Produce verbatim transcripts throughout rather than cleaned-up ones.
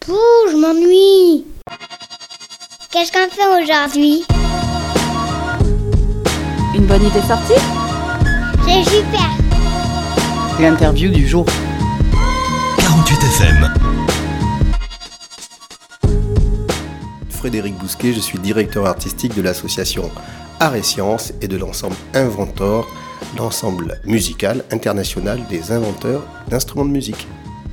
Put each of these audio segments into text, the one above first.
Ouh, je m'ennuie. Qu'est-ce qu'on fait aujourd'hui? Une bonne idée sortie? C'est super. L'interview du jour. quarante-huit F M. Frédéric Bousquet, je suis directeur artistique de l'association Art et Sciences et de l'ensemble Inventor, l'ensemble musical international des inventeurs d'instruments de musique.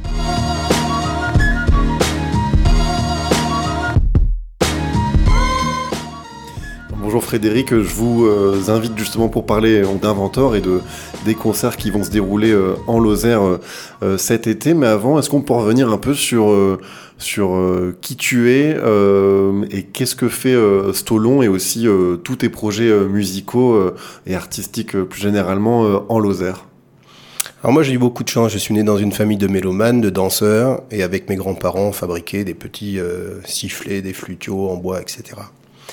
Bonjour Frédéric, je vous euh, invite justement pour parler euh, d'Inventor et de, des concerts qui vont se dérouler euh, en Lozère euh, cet été. Mais avant, est-ce qu'on peut revenir un peu sur, euh, sur euh, qui tu es euh, et qu'est-ce que fait euh, Stolon et aussi euh, tous tes projets euh, musicaux euh, et artistiques euh, plus généralement euh, en Lozère? Alors moi j'ai eu beaucoup de chance, je suis né dans une famille de mélomanes, de danseurs, et avec mes grands-parents on fabriquait des petits euh, sifflets, des flutiaux en bois, et cetera.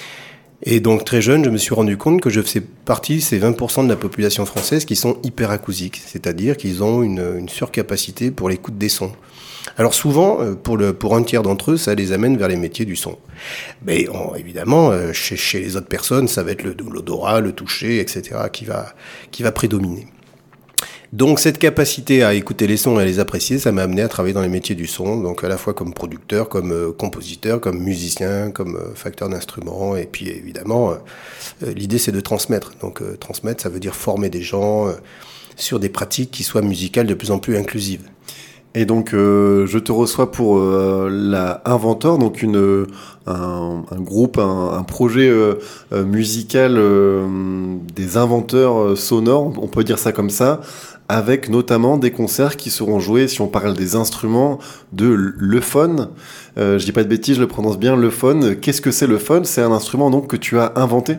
Et donc très jeune, je me suis rendu compte que je faisais partie de ces vingt pour cent de la population française qui sont hyperacousiques, c'est-à-dire qu'ils ont une, une surcapacité pour l'écoute des sons. Alors souvent, pour, le, pour un tiers d'entre eux, ça les amène vers les métiers du son. Mais on, évidemment, chez, chez les autres personnes, ça va être le, l'odorat, le toucher, et cetera qui va, qui va prédominer. Donc cette capacité à écouter les sons et à les apprécier, ça m'a amené à travailler dans les métiers du son, donc à la fois comme producteur, comme euh, compositeur, comme musicien, comme euh, facteur d'instruments, et puis évidemment, euh, l'idée c'est de transmettre. Donc euh, transmettre, ça veut dire former des gens euh, sur des pratiques qui soient musicales de plus en plus inclusives. Et donc, euh, je te reçois pour euh, la Inventor, donc une, un, un groupe, un, un projet euh, musical euh, des inventeurs euh, sonores, on peut dire ça comme ça, avec notamment des concerts qui seront joués, si on parle des instruments, de l'euphone. Euh, je dis pas de bêtises, je le prononce bien, l'euphone. Qu'est-ce que c'est l'euphone? C'est un instrument donc que tu as inventé?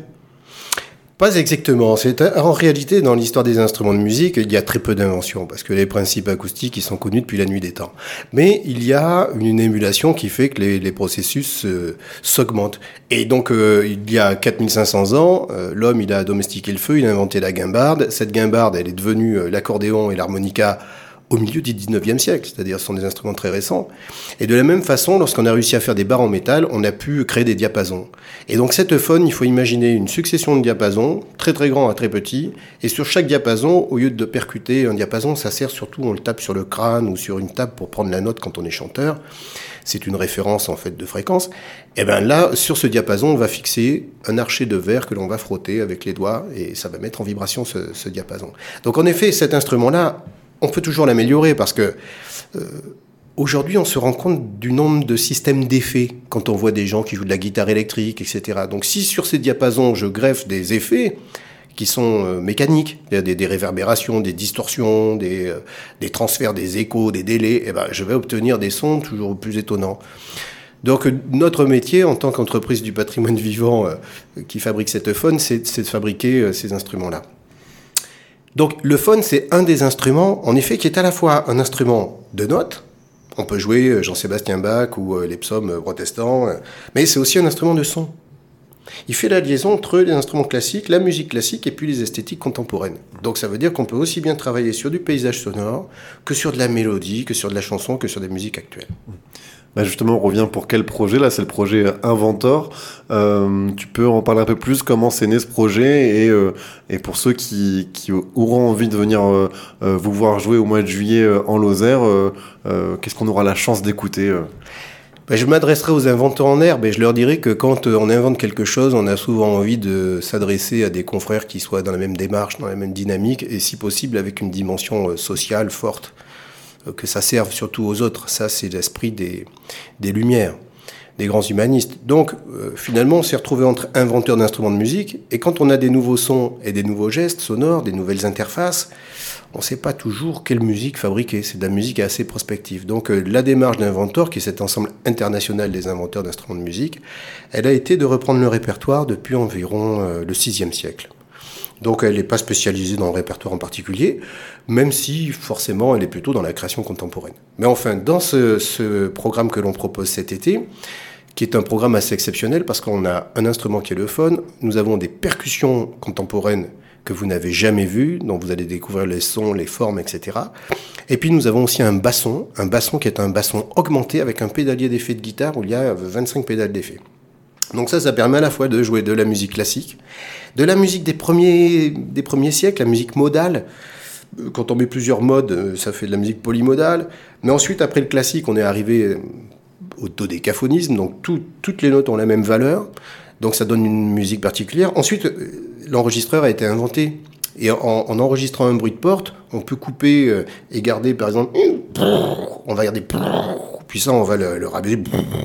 Pas exactement. C'est un, en réalité, dans l'histoire des instruments de musique, il y a très peu d'inventions, parce que les principes acoustiques, ils sont connus depuis la nuit des temps. Mais il y a une émulation qui fait que les, les processus euh, s'augmentent. Et donc, euh, il y a quatre mille cinq cents ans, euh, l'homme, il a domestiqué le feu, il a inventé la guimbarde. Cette guimbarde, elle est devenue euh, l'accordéon et l'harmonica au milieu du dix-neuvième siècle, c'est-à-dire ce sont des instruments très récents. Et de la même façon, lorsqu'on a réussi à faire des barres en métal, on a pu créer des diapasons. Et donc cet euphone, il faut imaginer une succession de diapasons, très très grands à très petits, et sur chaque diapason, au lieu de percuter un diapason, ça sert surtout, on le tape sur le crâne ou sur une table pour prendre la note quand on est chanteur. C'est une référence en fait de fréquence. Et bien là, sur ce diapason, on va fixer un archet de verre que l'on va frotter avec les doigts, et ça va mettre en vibration ce, ce diapason. Donc en effet, cet instrument-là, on peut toujours l'améliorer parce que euh, aujourd'hui, on se rend compte du nombre de systèmes d'effets quand on voit des gens qui jouent de la guitare électrique, et cetera. Donc si sur ces diapasons, je greffe des effets qui sont euh, mécaniques, des, des réverbérations, des distorsions, des, euh, des transferts, des échos, des délais, eh ben, je vais obtenir des sons toujours plus étonnants. Donc notre métier en tant qu'entreprise du patrimoine vivant euh, qui fabrique cet euphone, c'est, c'est de fabriquer euh, ces instruments-là. Donc l'euphone, c'est un des instruments, en effet, qui est à la fois un instrument de notes. On peut jouer Jean-Sébastien Bach ou les psaumes protestants, mais c'est aussi un instrument de son. Il fait la liaison entre les instruments classiques, la musique classique et puis les esthétiques contemporaines. Donc ça veut dire qu'on peut aussi bien travailler sur du paysage sonore que sur de la mélodie, que sur de la chanson, que sur des musiques actuelles. Bah justement, on revient pour quel projet? Là, c'est le projet Inventor. Euh, tu peux en parler un peu plus, comment c'est né ce projet et, euh, et pour ceux qui, qui auront envie de venir euh, euh, vous voir jouer au mois de juillet euh, en Lozère, euh, euh, qu'est-ce qu'on aura la chance d'écouter euh Ben, je m'adresserai aux inventeurs en herbe et je leur dirai que quand on invente quelque chose, on a souvent envie de s'adresser à des confrères qui soient dans la même démarche, dans la même dynamique et si possible avec une dimension sociale forte, que ça serve surtout aux autres. Ça, c'est l'esprit des, des Lumières, des grands humanistes. Donc, euh, finalement, on s'est retrouvé entre inventeurs d'instruments de musique et quand on a des nouveaux sons et des nouveaux gestes sonores, des nouvelles interfaces, on ne sait pas toujours quelle musique fabriquer. C'est de la musique assez prospective. Donc euh, la démarche d'Inventor, qui est cet ensemble international des inventeurs d'instruments de musique, elle a été de reprendre le répertoire depuis environ euh, le sixième siècle. Donc elle n'est pas spécialisée dans le répertoire en particulier, même si forcément elle est plutôt dans la création contemporaine. Mais enfin, dans ce, ce programme que l'on propose cet été, qui est un programme assez exceptionnel parce qu'on a un instrument qui est l'euphone, nous avons des percussions contemporaines que vous n'avez jamais vu, dont vous allez découvrir les sons, les formes, et cetera. Et puis nous avons aussi un basson, un basson qui est un basson augmenté avec un pédalier d'effet de guitare où il y a vingt-cinq pédales d'effet. Donc ça, ça permet à la fois de jouer de la musique classique, de la musique des premiers, des premiers siècles, la musique modale. Quand on met plusieurs modes, ça fait de la musique polymodale. Mais ensuite, après le classique, on est arrivé au dodécaphonisme, donc tout, toutes les notes ont la même valeur. Donc ça donne une musique particulière. Ensuite, l'enregistreur a été inventé. Et en, en enregistrant un bruit de porte, on peut couper euh, et garder, par exemple, on va garder, puis ça, on va le, le rabaisser.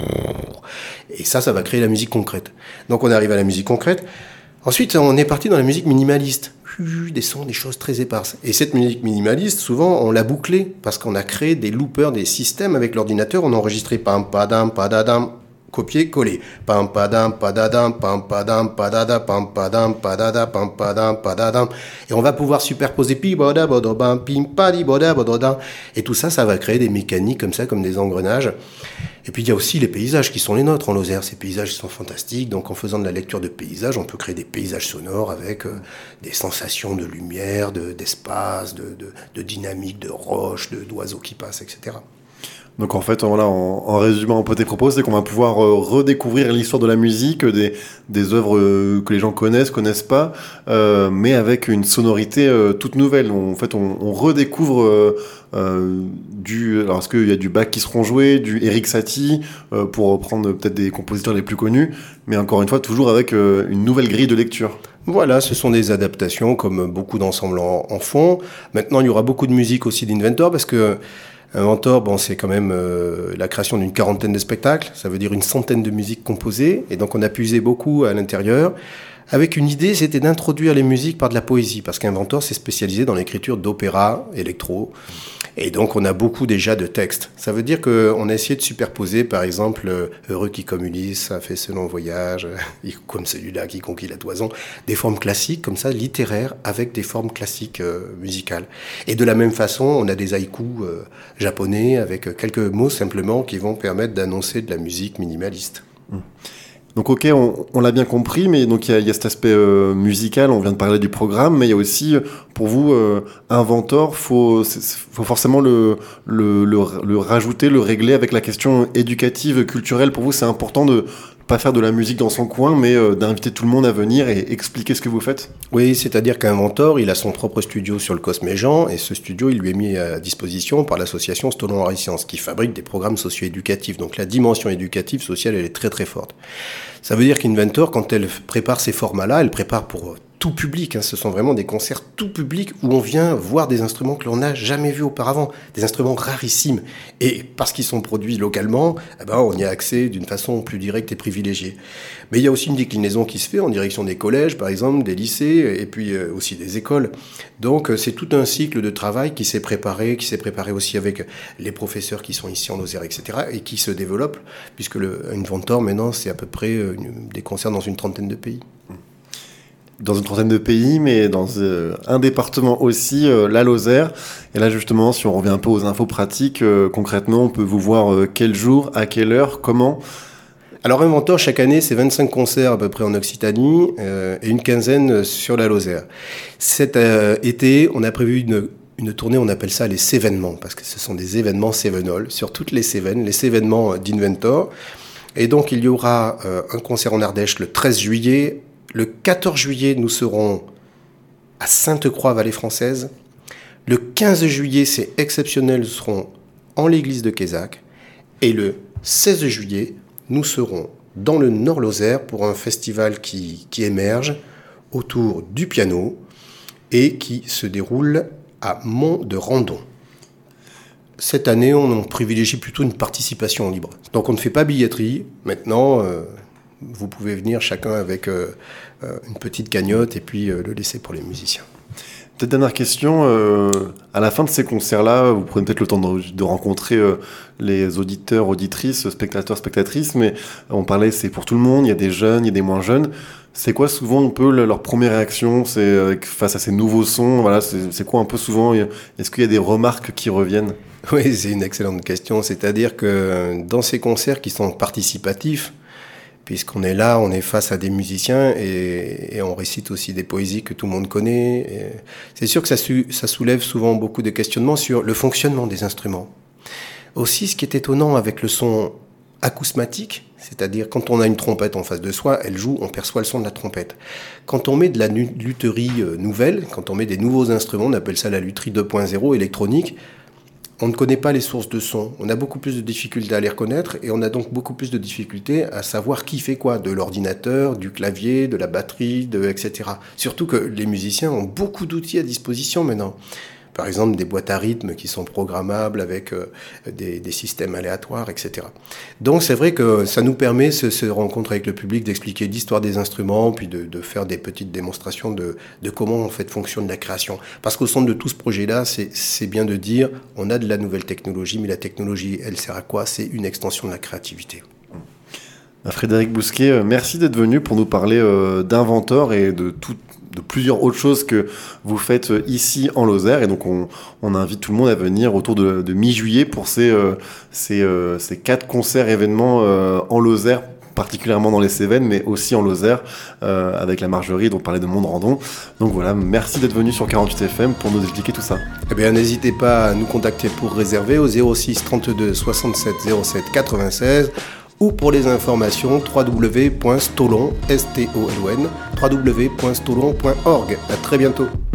Et ça, ça va créer la musique concrète. Donc on arrive à la musique concrète. Ensuite, on est parti dans la musique minimaliste. Des sons, des choses très éparses. Et cette musique minimaliste, souvent, on l'a bouclée parce qu'on a créé des loopers, des systèmes avec l'ordinateur. On a enregistré pam padam padadam, copier coller. Pam padam padadam, pam padam padada, pam padam padada, pam padam padadam. Et on va pouvoir superposer pi boda boda bam pim padi boda boda. Et tout ça, ça va créer des mécaniques comme ça, comme des engrenages. Et puis il y a aussi les paysages qui sont les nôtres en Lozère. Ces paysages sont fantastiques. Donc en faisant de la lecture de paysages, on peut créer des paysages sonores avec euh, des sensations de lumière, de, d'espace, de, de, de dynamique, de roches, de, d'oiseaux qui passent, et cetera. Donc en fait, voilà, en, en résumant un peu tes propos, c'est qu'on va pouvoir euh, redécouvrir l'histoire de la musique, des, des œuvres euh, que les gens connaissent, connaissent pas, euh, mais avec une sonorité euh, toute nouvelle. On, en fait, on, on redécouvre euh, euh, du... Alors, est-ce qu'il y a du Bach qui seront joués, du Erik Satie, euh, pour reprendre peut-être des compositeurs les plus connus, mais encore une fois, toujours avec euh, une nouvelle grille de lecture. Voilà, ce sont des adaptations comme beaucoup d'ensembles en, en font. Maintenant, il y aura beaucoup de musique aussi d'Inventor parce que Inventor, bon, c'est quand même euh, la création d'une quarantaine de spectacles, ça veut dire une centaine de musiques composées, et donc on a puisé beaucoup à l'intérieur, avec une idée, c'était d'introduire les musiques par de la poésie, parce qu'Inventor s'est spécialisé dans l'écriture d'opéra, électro, et donc on a beaucoup déjà de textes. Ça veut dire qu'on a essayé de superposer, par exemple, Heureux qui comme Ulysse a fait ce long voyage, comme celui-là qui conquit la toison, des formes classiques, comme ça, littéraires, avec des formes classiques euh, musicales. Et de la même façon, on a des haïkus euh, japonais, avec quelques mots simplement, qui vont permettre d'annoncer de la musique minimaliste. Mmh. Donc ok, on, on l'a bien compris, mais donc il y, y a cet aspect euh, musical, on vient de parler du programme, mais il y a aussi, pour vous, euh, Inventor, faut, faut forcément le, le, le, le rajouter, le régler avec la question éducative, culturelle. Pour vous, c'est important de pas faire de la musique dans son coin, mais euh, d'inviter tout le monde à venir et expliquer ce que vous faites. Oui, c'est-à-dire qu'Inventor, il a son propre studio sur le Cosme Jean, et ce studio, il lui est mis à disposition par l'association Stolon Henri Science, qui fabrique des programmes socio-éducatifs. Donc la dimension éducative, sociale, elle est très très forte. Ça veut dire qu'Inventor, quand elle prépare ces formats-là, elle prépare pour tout public. Hein. Ce sont vraiment des concerts tout public où on vient voir des instruments que l'on n'a jamais vus auparavant, des instruments rarissimes. Et parce qu'ils sont produits localement, eh ben, on y a accès d'une façon plus directe et privilégiée. Mais il y a aussi une déclinaison qui se fait en direction des collèges, par exemple, des lycées, et puis euh, aussi des écoles. Donc c'est tout un cycle de travail qui s'est préparé, qui s'est préparé aussi avec les professeurs qui sont ici en Lozère, et cetera, et qui se développe, puisque le Inventor, maintenant, c'est à peu près euh, une, des concerts dans une trentaine de pays. Dans une trentaine de pays, mais dans euh, un département aussi, euh, la Lozère. Et là, justement, si on revient un peu aux infos pratiques, euh, concrètement, on peut vous voir euh, quel jour, à quelle heure, comment ? Alors, Inventor, chaque année, c'est vingt-cinq concerts à peu près en Occitanie euh, et une quinzaine sur la Lozère. Cet euh, été, on a prévu une, une tournée, on appelle ça les Cévénements, parce que ce sont des événements Cévenols sur toutes les Cévennes, les Cévénements d'Inventor. Et donc, il y aura euh, un concert en Ardèche le treize juillet. Le quatorze juillet, nous serons à Sainte-Croix, Vallée Française. Le quinze juillet, c'est exceptionnel, nous serons en l'église de Quézac. Et le seize juillet, nous serons dans le Nord-Lozère pour un festival qui, qui émerge autour du piano et qui se déroule à Mont-de-Randon. Cette année, on privilégie plutôt une participation libre. Donc on ne fait pas billetterie. Maintenant, euh, vous pouvez venir chacun avec euh, une petite cagnotte et puis euh, le laisser pour les musiciens. Peut-être dernière question, euh, à la fin de ces concerts-là, vous prenez peut-être le temps de, de rencontrer euh, les auditeurs, auditrices, spectateurs, spectatrices, mais on parlait, c'est pour tout le monde, il y a des jeunes, il y a des moins jeunes. C'est quoi souvent un peu leur première réaction, c'est avec, face à ces nouveaux sons, voilà, c'est, c'est quoi un peu souvent, est-ce qu'il y a des remarques qui reviennent ? Oui, c'est une excellente question, c'est-à-dire que dans ces concerts qui sont participatifs, puisqu'on est là, on est face à des musiciens et, et on récite aussi des poésies que tout le monde connaît. Et c'est sûr que ça, su, ça soulève souvent beaucoup de questionnements sur le fonctionnement des instruments. Aussi, ce qui est étonnant avec le son acousmatique, c'est-à-dire quand on a une trompette en face de soi, elle joue, on perçoit le son de la trompette. Quand on met de la lutherie nouvelle, quand on met des nouveaux instruments, on appelle ça la lutherie deux point zéro électronique, on ne connaît pas les sources de son. On a beaucoup plus de difficultés à les reconnaître et on a donc beaucoup plus de difficultés à savoir qui fait quoi, de l'ordinateur, du clavier, de la batterie, de, et cetera. Surtout que les musiciens ont beaucoup d'outils à disposition maintenant. Par exemple, des boîtes à rythme qui sont programmables avec euh, des, des systèmes aléatoires, et cetera. Donc c'est vrai que ça nous permet, ce, ce rencontre avec le public, d'expliquer l'histoire des instruments, puis de, de faire des petites démonstrations de, de comment en fait fonctionne la création. Parce qu'au centre de tout ce projet-là, c'est, c'est bien de dire, on a de la nouvelle technologie, mais la technologie, elle sert à quoi ? C'est une extension de la créativité. Frédéric Bousquet, merci d'être venu pour nous parler euh, d'Inventor et de tout. de plusieurs autres choses que vous faites ici en Lozère. Et donc, on, on invite tout le monde à venir autour de, de mi-juillet pour ces, euh, ces, euh, ces quatre concerts événements euh, en Lozère, particulièrement dans les Cévennes, mais aussi en Lozère, euh, avec la Margerie, dont on parlait de Monde-Randon. Donc voilà, merci d'être venu sur quarante-huit F M pour nous expliquer tout ça. Eh bien, n'hésitez pas à nous contacter pour réserver au zéro six trente-deux soixante-sept zéro sept quatre-vingt-seize ou pour les informations w w w point stolon point org. À très bientôt.